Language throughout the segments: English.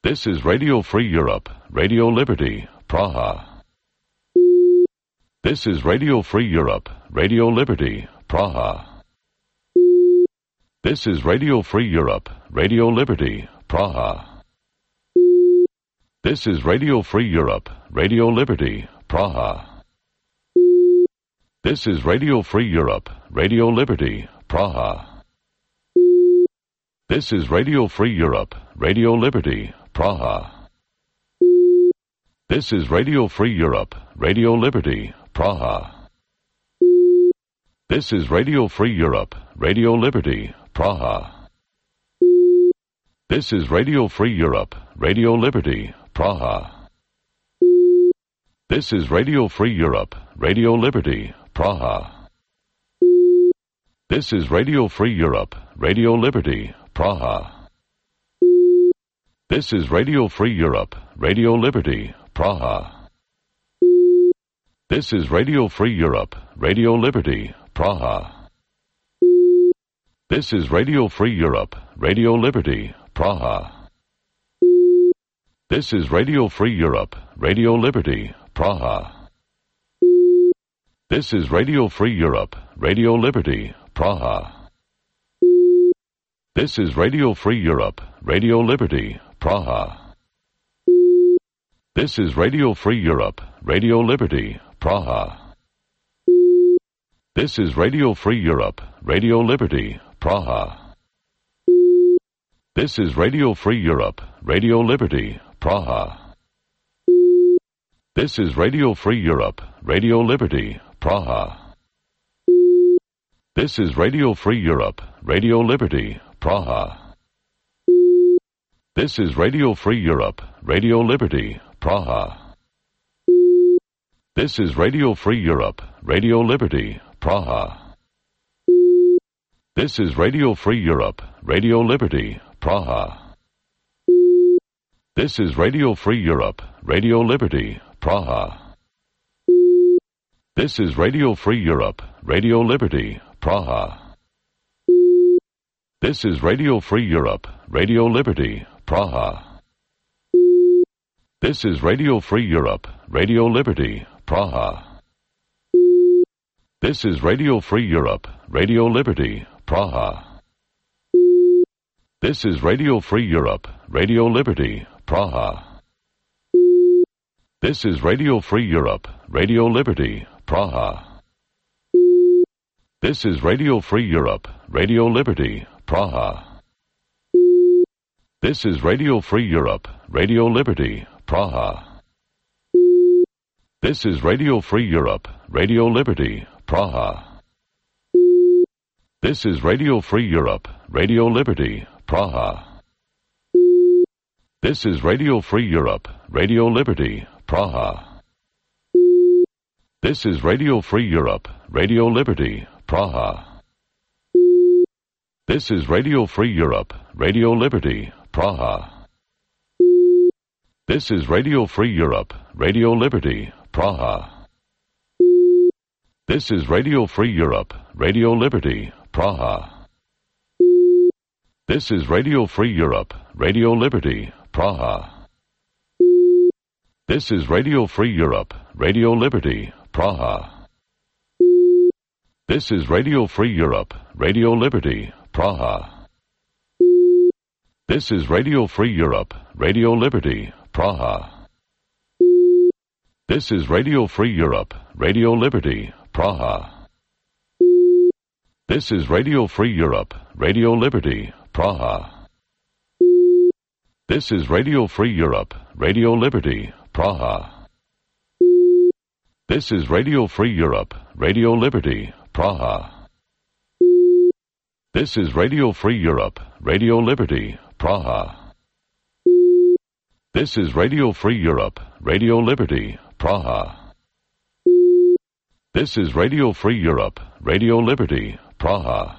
This is Radio Free Europe, Radio Liberty, Praha. This is Radio Free Europe, Radio Liberty, Praha. This is Radio Free Europe, Radio Liberty, Praha. This is Radio Free Europe, Radio Liberty, Praha. This is Radio Free Europe, Radio Liberty, Praha. This is Radio Free Europe, Radio Liberty, Praha. This is Radio Free Europe, Radio Liberty, Praha. This is Radio Free Europe, Radio Liberty, Praha. This is Radio Free Europe, Radio Liberty, Praha. This is Radio Free Europe, Radio Liberty, Praha. This is Radio Free Europe, Radio Liberty, Praha. This is Radio Free Europe, Radio Liberty, Praha. This is Radio Free Europe, Radio Liberty, Praha. This is Radio Free Europe, Radio Liberty, Praha. This is Radio Free Europe, Radio Liberty, Praha. This is Radio Free Europe, Radio Liberty, Praha. This is Radio Free Europe, Radio Liberty, Praha. This is Radio Free Europe, Radio Liberty, Praha. This is Radio Free Europe, Radio Liberty, Praha. This is Radio Free Europe, Radio Liberty, Praha. This is Radio Free Europe, Radio Liberty, Praha. This is Radio Free Europe, Radio Liberty, Praha. This is Radio Free Europe, Radio Liberty, Praha. This is Radio Free Europe, Radio Liberty, Praha. This is Radio Free Europe, Radio Liberty, Praha. This is Radio Free Europe, Radio Liberty, Praha. This is Radio Free Europe, Radio Liberty, Praha. This is Radio Free Europe, Radio Liberty, Praha. This is Radio Free Europe, Radio Liberty, Praha. This is Radio Free Europe, Radio Liberty, Praha. This is Radio Free Europe, Radio Liberty, Praha. This is Radio Free Europe, Radio Liberty, Praha. This is Radio Free Europe, Radio Liberty, Praha. This is Radio Free Europe, Radio Liberty, Praha. This is Radio Free Europe, Radio Liberty, Praha. This is Radio Free Europe, Radio Liberty, Praha. This is Radio Free Europe, Radio Liberty, Praha. This is Radio Free Europe, Radio Liberty, Praha. This is Radio Free Europe, Radio Liberty, Praha. This is Radio Free Europe, Radio Liberty, Praha. This is Radio Free Europe, Radio Liberty, Praha. This is Radio Free Europe, Radio Liberty, Praha. This is Radio Free Europe, Radio Liberty, Praha. This is Radio Free Europe, Radio Liberty, Praha. This is Radio Free Europe, Radio Liberty, Praha. This is Radio Free Europe, Radio Liberty, Praha. This is Radio Free Europe, Radio Liberty, Praha. This is Radio Free Europe, Radio Liberty, Praha. This is Radio Free Europe, Radio Liberty, Praha. This is Radio Free Europe, Radio Liberty, Praha. This is Radio Free Europe, Radio Liberty, Praha. This is Radio Free Europe, Radio Liberty, Praha.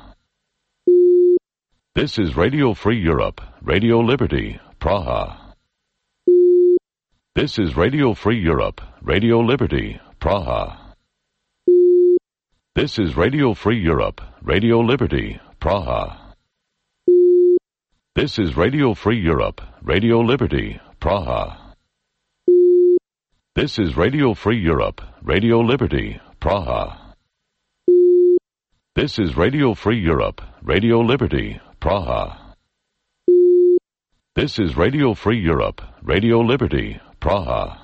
This is Radio Free Europe, Radio Liberty, Praha. This is Radio Free Europe, Radio Liberty, Praha. This is Radio Free Europe, Radio Liberty, Praha. This is Radio Free Europe, Radio Liberty, Praha. This is Radio Free Europe, Radio Liberty, Praha. This is Radio Free Europe, Radio Liberty, Praha. This is Radio Free Europe, Radio Liberty, Praha.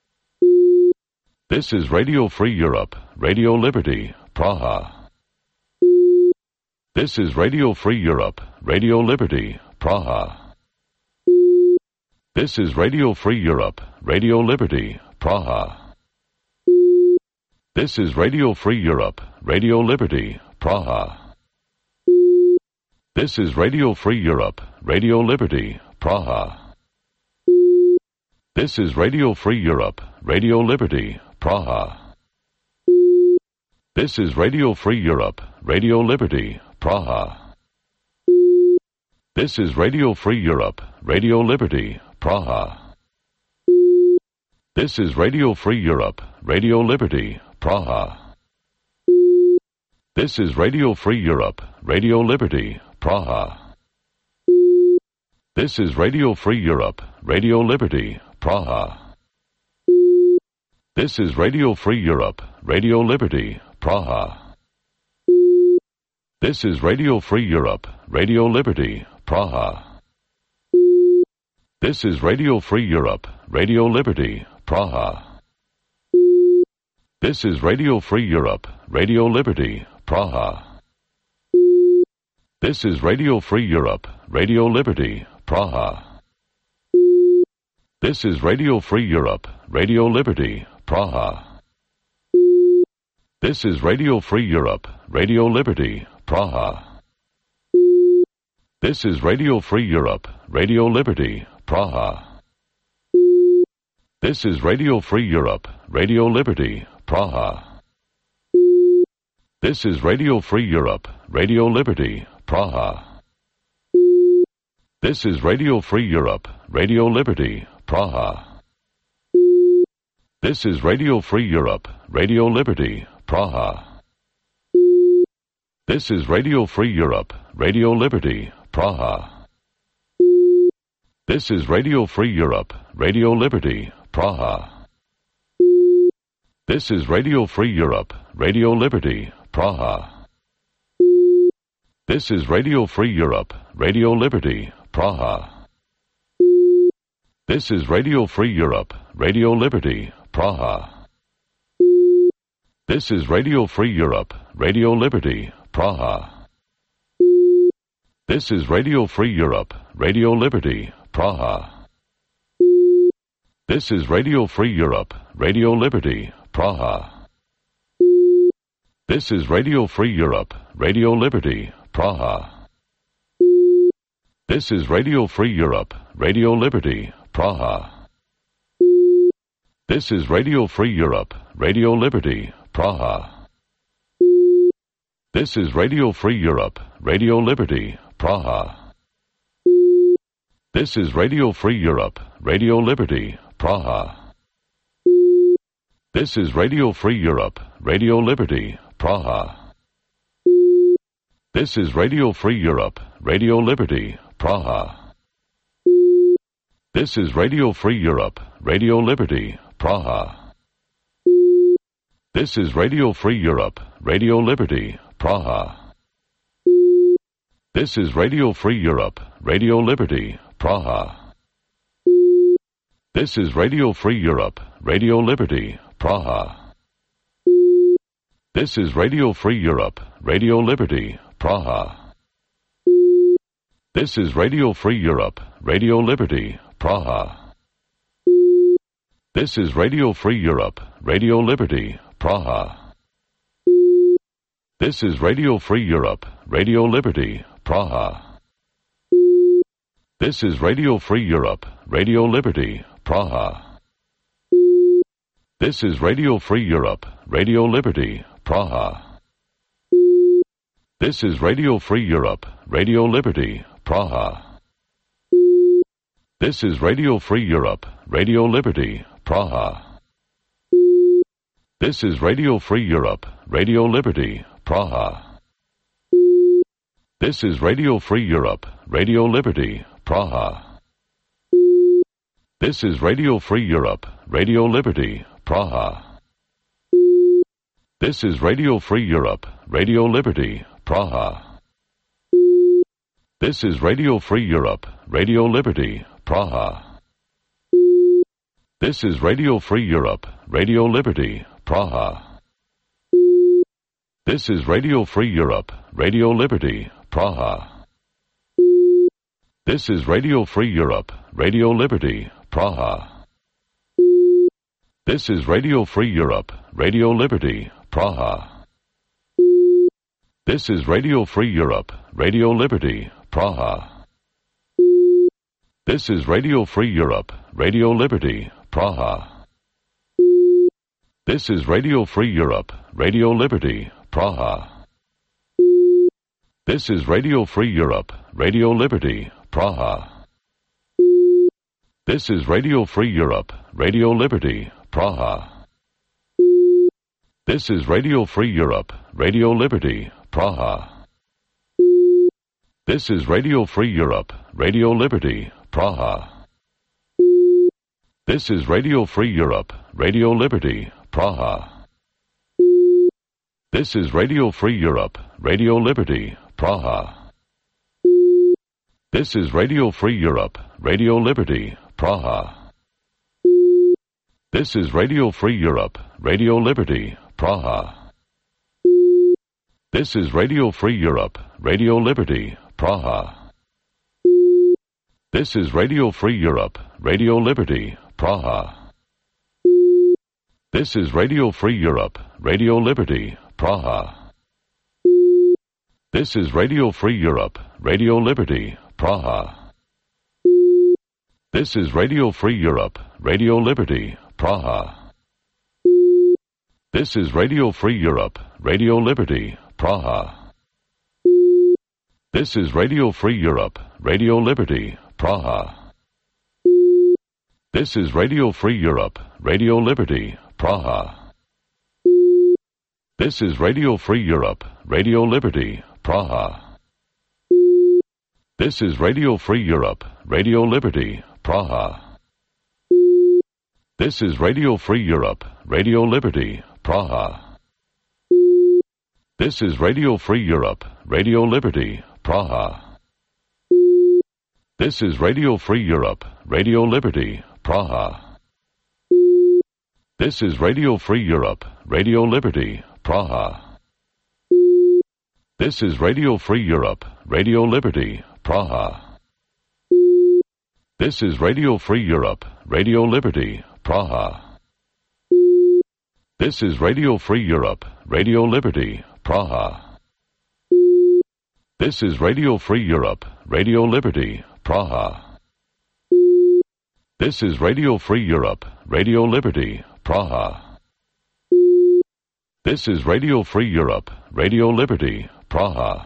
This is Radio Free Europe, Radio Liberty, Praha. This is Radio Free Europe, Radio Liberty, Praha. This is Radio Free Europe, Radio Liberty, Praha. This is Radio Free Europe, Radio Liberty, Praha. This is Radio Free Europe, Radio Liberty, Praha. This is Radio Free Europe, Radio Liberty, Praha. This is Radio Free Europe, Radio Liberty, Praha. This is Radio Free Europe, Radio Liberty, Praha. This is Radio Free Europe, Radio Liberty, Praha. This is Radio Free Europe, Radio Liberty, Praha. This is Radio Free Europe, Radio Liberty, Praha. This is Radio Free Europe, Radio Liberty, Praha. This is Radio Free Europe, Radio Liberty, Praha. This is Radio Free Europe, Radio Liberty, Praha. This is Radio Free Europe, Radio Liberty, Praha. This is Radio Free Europe, Radio Liberty, Praha. This is Radio Free Europe, Radio Liberty, Praha. This is Radio Free Europe, Radio Liberty, Praha. This is Radio Free Europe, Radio Liberty, Praha. This is Radio Free Europe, Radio Liberty, Praha. This is Radio Free Europe, Radio Liberty, Praha. This is Radio Free Europe, Radio Liberty, Praha. This is Radio Free Europe, Radio Liberty, Praha. This is Radio Free Europe, Radio Liberty, Praha. This is Radio Free Europe, Radio Liberty, Praha. This is Radio Free Europe, Radio Liberty, Praha. This is Radio Free Europe, Radio Liberty, Praha. This is Radio Free Europe, Radio Liberty, Praha. This is Radio Free Europe, Radio Liberty, Praha. This is Radio Free Europe, Radio Liberty, Praha. This is Radio Free Europe, Radio Liberty, Praha. This is Radio Free Europe, Radio Liberty, Praha. This is Radio Free Europe, Radio Liberty, Praha. This is Radio Free Europe, Radio Liberty, Praha. This is Radio Free Europe, Radio Liberty, Praha. This is Radio Free Europe, Radio Liberty, Praha. This is Radio Free Europe, Radio Liberty, Praha. This is Radio Free Europe, Radio Liberty, Praha. This is Radio Free Europe, Radio Liberty, Praha. This is Radio Free Europe, Radio Liberty, Praha. This is Radio Free Europe, Radio Liberty, Praha. This is Radio Free Europe, Radio Liberty, Praha. This is Radio Free Europe, Radio Liberty, Praha. This is Radio Free Europe, Radio Liberty, Praha. This is Radio Free Europe, Radio Liberty, Praha. This is Radio Free Europe, Radio Liberty, Praha. This is Radio Free Europe, Radio Liberty, Praha. This is Radio Free Europe, Radio Liberty, Praha. This is Radio Free Europe, Radio Liberty, Praha. This is Radio Free Europe, Radio Liberty, Praha. This is Radio Free Europe, Radio Liberty, Praha. This is Radio Free Europe, Radio Liberty, Praha. This is Radio Free Europe, Radio Liberty, Praha. This is Radio Free Europe, Radio Liberty, Praha. This is Radio Free Europe, Radio Liberty, Praha. This is Radio Free Europe, Radio Liberty, Praha. This is Radio Free Europe, Radio Liberty, Praha. This is Radio Free Europe, Radio Liberty, Praha. This is Radio Free Europe, Radio Liberty, Praha. This is Radio Free Europe, Radio Liberty, Praha. This is Radio Free Europe, Radio Liberty, Praha. This is Radio Free Europe, Radio Liberty, Praha. This is Radio Free Europe, Radio Liberty, Praha. This is Radio Free Europe, Radio Liberty, Praha. This is Radio Free Europe, Radio Liberty, Praha. This is Radio Free Europe, Radio Liberty, Praha. This is Radio Free Europe, Radio Liberty, Praha. This is Radio Free Europe, Radio Liberty, Praha. This is Radio Free Europe, Radio Liberty, Praha. This is Radio Free Europe, Radio Liberty, Praha. This is Radio Free Europe, Radio Liberty, Praha. This is Radio Free Europe, Radio Liberty, Praha. This is Radio Free Europe, Radio Liberty, Praha. This is Radio Free Europe, Radio Liberty, Praha. This is Radio Free Europe, Radio Liberty, Praha. This is Radio Free Europe, Radio Liberty, Praha. This is Radio Free Europe, Radio Liberty, Praha. This is Radio Free Europe, Radio Liberty, Praha. This is Radio Free Europe, Radio Liberty, Praha. This is Radio Free Europe, Radio Liberty, Praha. This is Radio Free Europe, Radio Liberty, Praha. This is Radio Free Europe, Radio Liberty, Praha. This is Radio Free Europe, Radio Liberty, Praha. This is Radio Free Europe, Radio Liberty, Praha. This is Radio Free Europe, Radio Liberty, Praha. This is Radio Free Europe, Radio Liberty, Praha. This is Radio Free Europe, Radio Liberty, Praha. This is Radio Free Europe, Radio Liberty, Praha. This is Radio Free Europe, Radio Liberty, Praha. This is Radio Free Europe, Radio Liberty, Praha.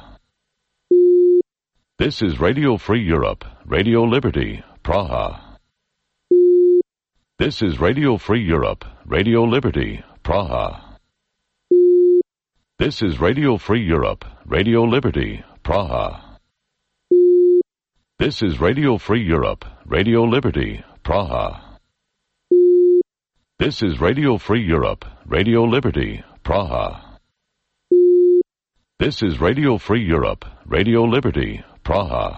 This is Radio Free Europe, Radio Liberty, Praha. This is Radio Free Europe, Radio Liberty, Praha. This is Radio Free Europe, Radio Liberty, Praha. This is Radio Free Europe, Radio Liberty, Praha. This is Radio Free Europe, Radio Liberty, Praha. This is Radio Free Europe, Radio Liberty, Praha.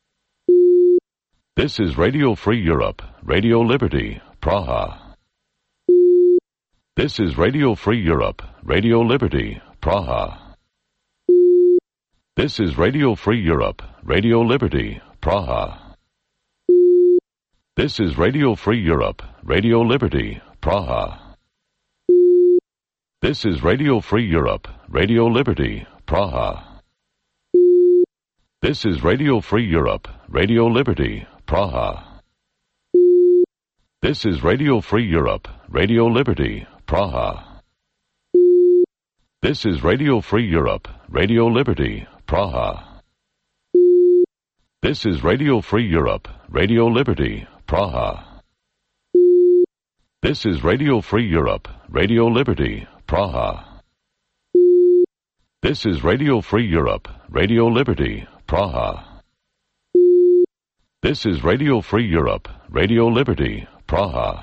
This is Radio Free Europe, Radio Liberty, Praha. This is Radio Free Europe, Radio Liberty, Praha. This is Radio Free Europe, Radio Liberty, Praha. This is Radio Free Europe, Radio Liberty, Praha. This is Radio Free Europe, Radio Liberty, Praha. This is Radio Free Europe, Radio Liberty, Praha. This is Radio Free Europe, Radio Liberty, Praha. This is Radio Free Europe, Radio Liberty, Praha. This is Radio Free Europe, Radio Liberty, Praha. This is Radio Free Europe, Radio Liberty, Praha. This is Radio Free Europe, Radio Liberty, Praha. This is Radio Free Europe, Radio Liberty, Praha.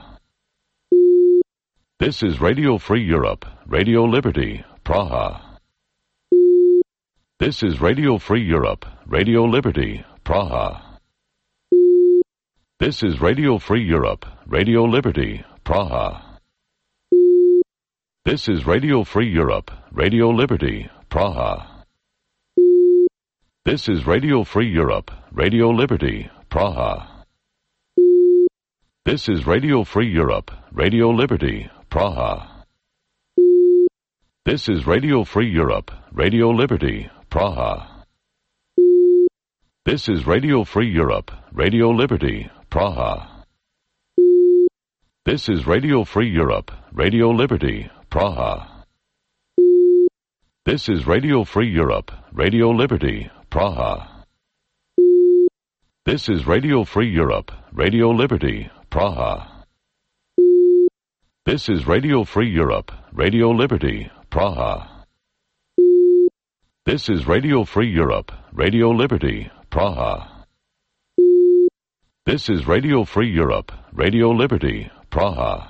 This is Radio Free Europe, Radio Liberty, Praha. This is Radio Free Europe, Radio Liberty, Praha. This is Radio Free Europe, Radio Liberty, Praha. This is Radio Free Europe, Radio Liberty, Praha. This is Radio Free Europe, Radio Liberty, Praha. This is Radio Free Europe, Radio Liberty, Praha. This is Radio Free Europe, Radio Liberty, Praha. This is Radio Free Europe, Radio Liberty, Praha. This is Radio Free Europe, Radio Liberty, Praha. This is Radio Free Europe, Radio Liberty, Praha. This is Radio Free Europe, Radio Liberty, Praha. This is Radio Free Europe, Radio Liberty, Praha. This is Radio Free Europe, Radio Liberty, Praha. This is Radio Free Europe, Radio Liberty, Praha.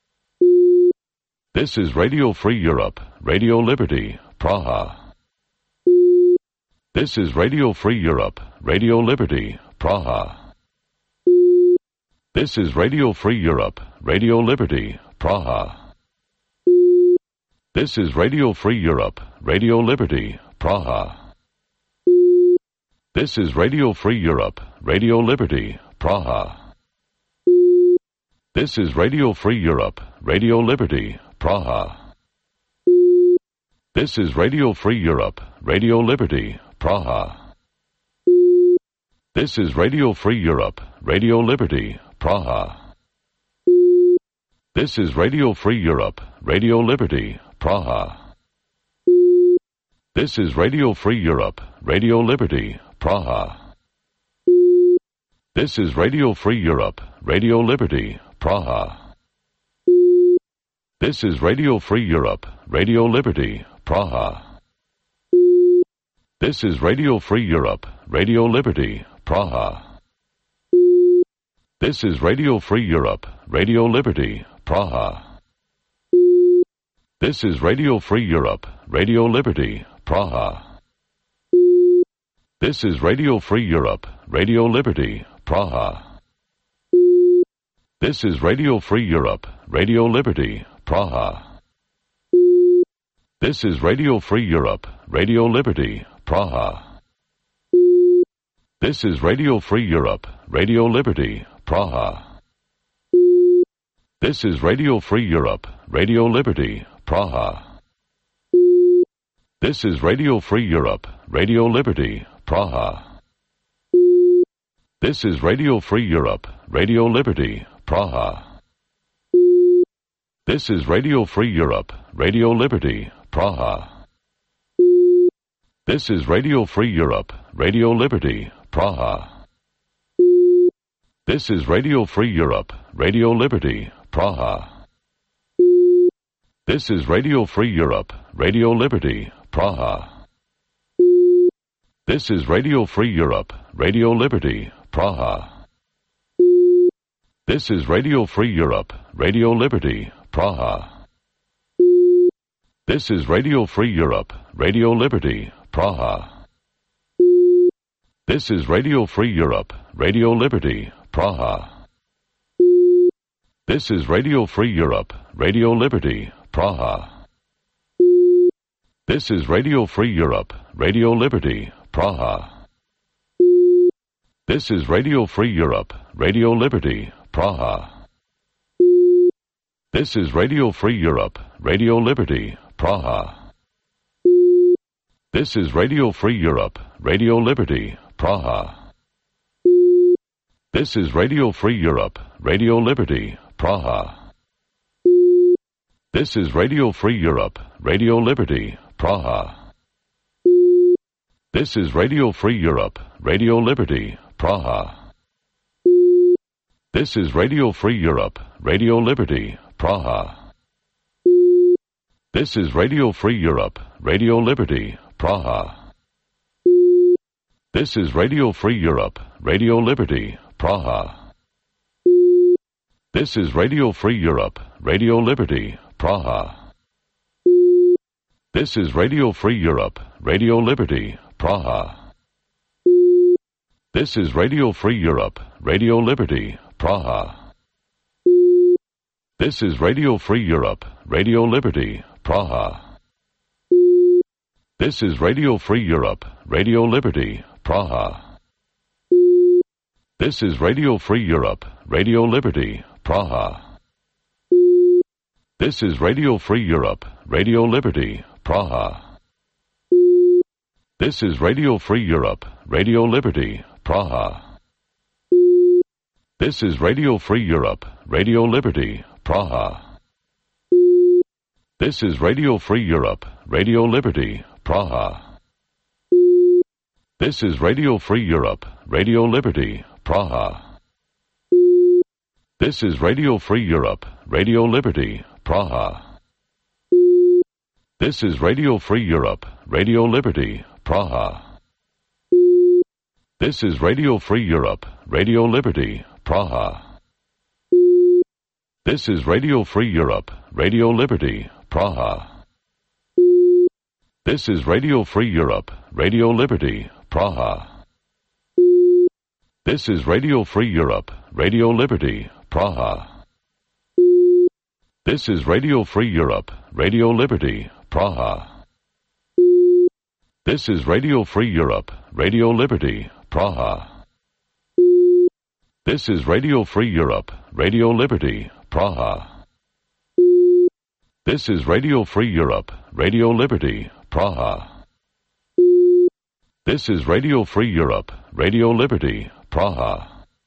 This is Radio Free Europe, Radio Liberty, Praha. This is Radio Free Europe, Radio Liberty, Praha. This is Radio Free Europe, Radio Liberty, Praha. This is Radio Free Europe, Radio Liberty, Praha. This is Radio Free Europe, Radio Liberty, Praha. This is Radio Free Europe, Radio Liberty, Praha. This is Radio Free Europe, Radio Liberty, Praha. This is Radio Free Europe, Radio Liberty, Praha. This is Radio Free Europe, Radio Liberty, Praha. This is Radio Free Europe, Radio Liberty, Praha. This is Radio Free Europe, Radio Liberty, Praha. This is Radio Free Europe, Radio Liberty, Praha. This is Radio Free Europe, Radio Liberty, Praha. This is Radio Free Europe, Radio Liberty, Praha. This is Radio Free Europe, Radio Liberty, Praha. This is Radio Free Europe, Radio Liberty, Praha. This is Radio Free Europe, Radio Liberty, Praha. This is Radio Free Europe, Radio Liberty, Praha. This is Radio Free Europe, Radio Liberty, Praha. This is Radio Free Europe, Radio Liberty, Praha. This is Radio Free Europe, Radio Liberty, Praha. This is Radio Free Europe, Radio Liberty, Praha. This is Radio Free Europe, Radio Liberty, Praha. This is Radio Free Europe, Radio Liberty, Praha. This is Radio Free Europe, Radio Liberty, Praha. This is Radio Free Europe, Radio Liberty, Praha. This is Radio Free Europe, Radio Liberty, Praha. This is Radio Free Europe, Radio Liberty, Praha. This is Radio Free Europe, Radio Liberty, Praha. This is Radio Free Europe, Radio Liberty, Praha. This is Radio Free Europe, Radio Liberty, Praha. This is Radio Free Europe, Radio Liberty, Praha. This is Radio Free Europe, Radio Liberty, Praha. This is Radio Free Europe, Radio Liberty, Praha. This is Radio Free Europe, Radio Liberty, Praha. This is Radio Free Europe, Radio Liberty, Praha. This is Radio Free Europe, Radio Liberty, Praha. This is Radio Free Europe, Radio Liberty, Praha. This is Radio Free Europe, Radio Liberty, Praha. This is Radio Free Europe, Radio Liberty, Praha. This is Radio Free Europe, Radio Liberty, Praha. This is Radio Free Europe, Radio Liberty, Praha. This is Radio Free Europe, Radio Liberty, Praha. This is Radio Free Europe, Radio Liberty, Praha. This is Radio Free Europe, Radio Liberty, Praha. This is Radio Free Europe, Radio Liberty, Praha. This is Radio Free Europe, Radio Liberty, Praha. This is Radio Free Europe, Radio Liberty, Praha. This is Radio Free Europe, Radio Liberty, Praha. This is Radio Free Europe, Radio Liberty, Praha. This is Radio Free Europe, Radio Liberty, Praha. This is Radio Free Europe, Radio Liberty, Praha. This is Radio Free Europe, Radio Liberty, Praha. This is Radio Free Europe, Radio Liberty, Praha. This is Radio Free Europe, Radio Liberty, Praha. This is Radio Free Europe, Radio Liberty, Praha. This is Radio Free Europe, Radio Liberty, Praha. This is Radio Free Europe, Radio Liberty, Praha. This is Radio Free Europe, Radio Liberty, Praha. This is Radio Free Europe, Radio Liberty, Praha. This is Radio Free Europe, Radio Liberty, Praha. This is Radio Free Europe, Radio Liberty, Praha. This is Radio Free Europe, Radio Liberty, Praha.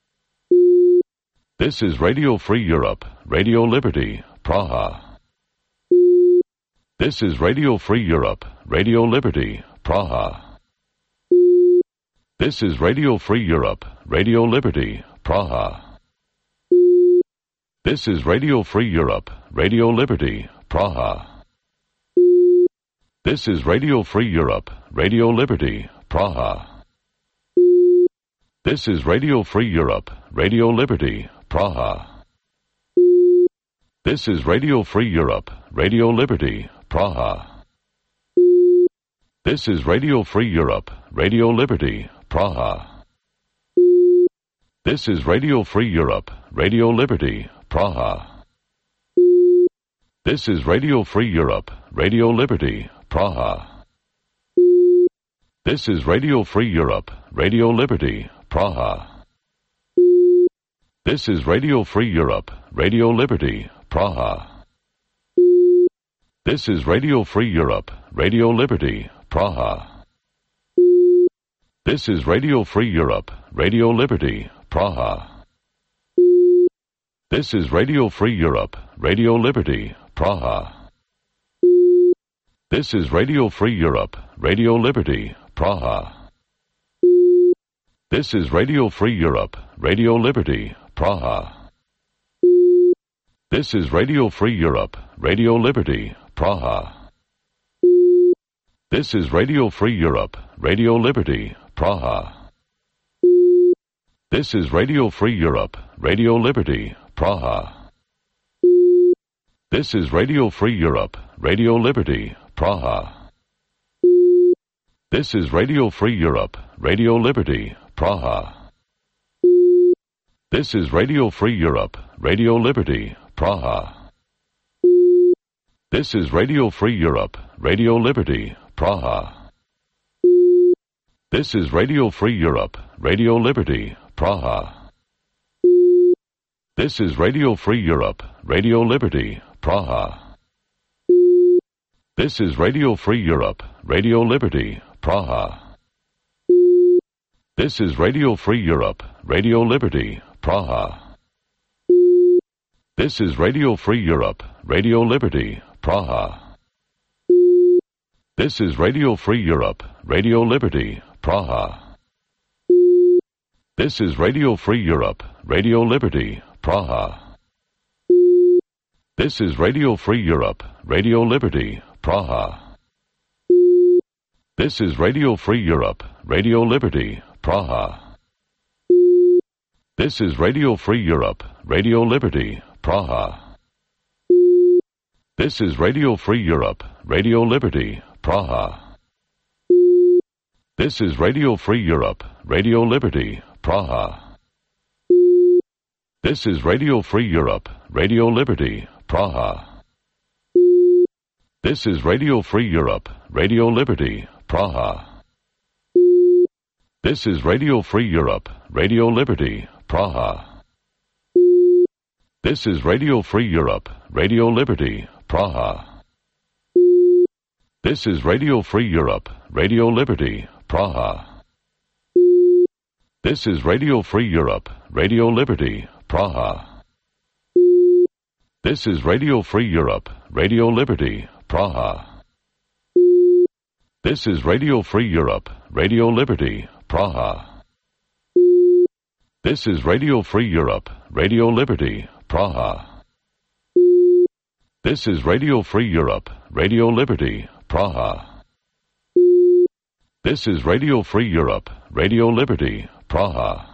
This is Radio Free Europe, Radio Liberty, Praha. This is Radio Free Europe, Radio Liberty, Praha. This is Radio Free Europe, Radio Liberty, Praha. This is Radio Free Europe, Radio Liberty, Praha. This is Radio Free Europe, Radio Liberty, Praha. This is Radio Free Europe, Radio Liberty, Praha. This is Radio Free Europe, Radio Liberty, Praha. This is Radio Free Europe, Radio Liberty, Praha. This is Radio Free Europe, Radio Liberty, Praha. This is Radio Free Europe, Radio Liberty, Praha. This is Radio Free Europe, Radio Liberty, Praha. This is Radio Free Europe, Radio Liberty, Praha. This is Radio Free Europe, Radio Liberty, Praha. This is Radio Free Europe, Radio Liberty, Praha. This is Radio Free Europe, Radio Liberty, Praha. This is Radio Free Europe, Radio Liberty, Praha. This is Radio Free Europe, Radio Liberty, Praha. This is Radio Free Europe, Radio Liberty, Praha. This is Radio Free Europe, Radio Liberty, Praha. This is Radio Free Europe, Radio Liberty, Praha. This is Radio Free Europe, Radio Liberty, Praha. This is Radio Free Europe, Radio Liberty, Praha. This is Radio Free Europe, Radio Liberty, Praha. This is Radio Free Europe, Radio Liberty, Praha. This is Radio Free Europe, Radio Liberty, Praha. This is Radio Free Europe, Radio Liberty, Praha. This is Radio Free Europe, Radio Liberty, Praha. This is Radio Free Europe, Radio Liberty, Praha. This is Radio Free Europe, Radio Liberty, Praha. This is Radio Free Europe, Radio Liberty, Praha. This is Radio Free Europe, Radio Liberty, Praha. This is Radio Free Europe, Radio Liberty, Praha. This is Radio Free Europe, Radio Liberty, Praha. This is Radio Free Europe, Radio Liberty, Praha. This is Radio Free Europe, Radio Liberty, Praha. This is Radio Free Europe, Radio Liberty, Praha. This is Radio Free Europe, Radio Liberty, Praha. This is Radio Free Europe, Radio Liberty, Praha. This is Radio Free Europe, Radio Liberty, Praha. This is Radio Free Europe, Radio Liberty, Praha. This is Radio Free Europe, Radio Liberty, Praha. This is Radio Free Europe, Radio Liberty, Praha. This is Radio Free Europe, Radio Liberty, Praha. This is Radio Free Europe, Radio Liberty, Praha. This is Radio Free Europe, Radio Liberty, Praha. This is Radio Free Europe, Radio Liberty, Praha. This is Radio Free Europe, Radio Liberty, Praha.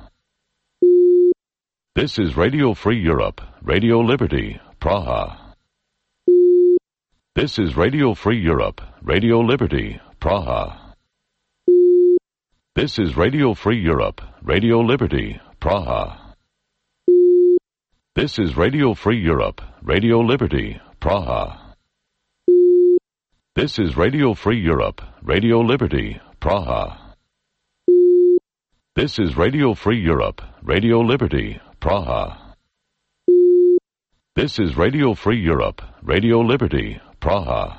This is Radio Free Europe, Radio Liberty, Praha. This is Radio Free Europe, Radio Liberty, Praha. This is Radio Free Europe, Radio Liberty, Praha. This is Radio Free Europe, Radio Liberty, Praha. This is Radio Free Europe, Radio Liberty, Praha. This is Radio Free Europe, Radio Liberty, Praha. This is Radio Free Europe, Radio Liberty, Praha.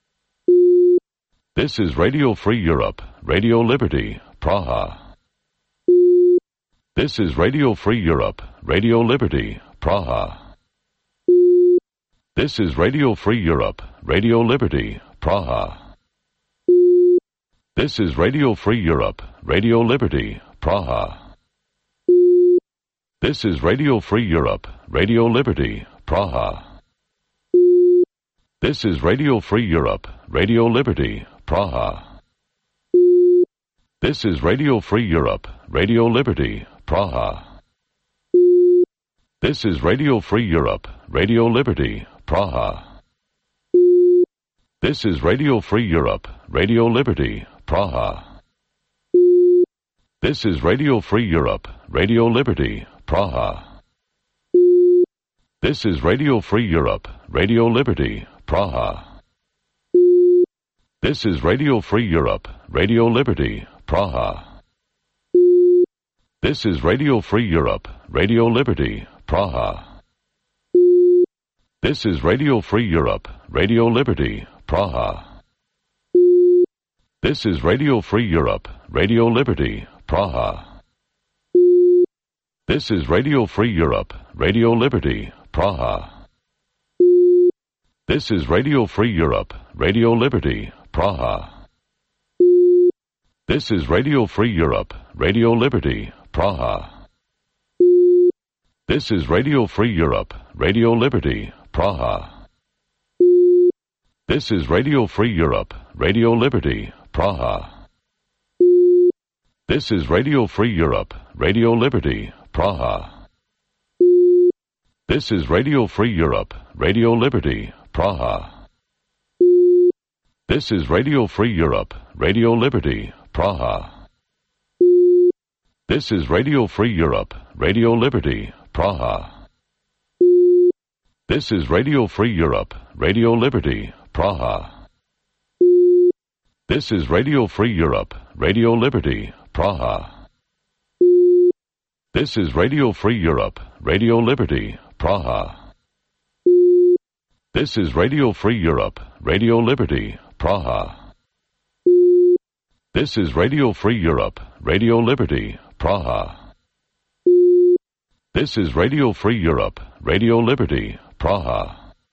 This is Radio Free Europe, Radio Liberty, Praha. This is Radio Free Europe, Radio Liberty, Praha. This is Radio Free Europe, Radio Liberty, Praha. This is Radio Free Europe, Radio Liberty, Praha. This is Radio Free Europe, Radio Liberty, Praha. This is Radio Free Europe, Radio Liberty, Praha. This is Radio Free Europe, Radio Liberty, Praha. This is Radio Free Europe, Radio Liberty, Praha. This is Radio Free Europe, Radio Liberty, Praha. This is Radio Free Europe, Radio Liberty, Praha. This is Radio Free Europe, Radio Liberty, Praha. This is Radio Free Europe, Radio Liberty, Praha. This is Radio Free Europe, Radio Liberty, Praha. This is Radio Free Europe, Radio Liberty, Praha. This is Radio Free Europe, Radio Liberty, Praha. This is Radio Free Europe, Radio Liberty, Praha. This is Radio Free Europe, Radio Liberty, Praha. This is Radio Free Europe, Radio Liberty, Praha. This is Radio Free Europe, Radio Liberty, Praha. This is Radio Free Europe, Radio Liberty, Praha. This is Radio Free Europe, Radio Liberty, Praha. This is Radio Free Europe, Radio Liberty, Praha. This is Radio Free Europe, Radio Liberty, Praha. This is Radio Free Europe, Radio Liberty, Praha. This is Radio Free Europe, Radio Liberty, Praha. This is Radio Free Europe, Radio Liberty, Praha. This is Radio Free Europe, Radio Liberty, Praha. This is Radio Free Europe, Radio Liberty, Praha. This is Radio Free Europe, Radio Liberty, Praha. This is Radio Free Europe, Radio Liberty, Praha.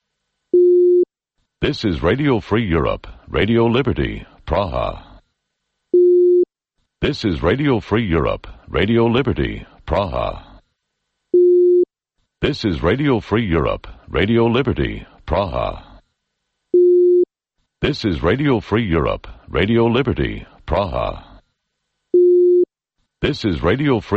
This is Radio Free Europe, Radio Liberty, Praha. This is Radio Free Europe, Radio Liberty, Praha. This is Radio Free Europe, Radio Liberty, Praha. This is Radio Free Europe, Radio Liberty, Praha. This is Radio Free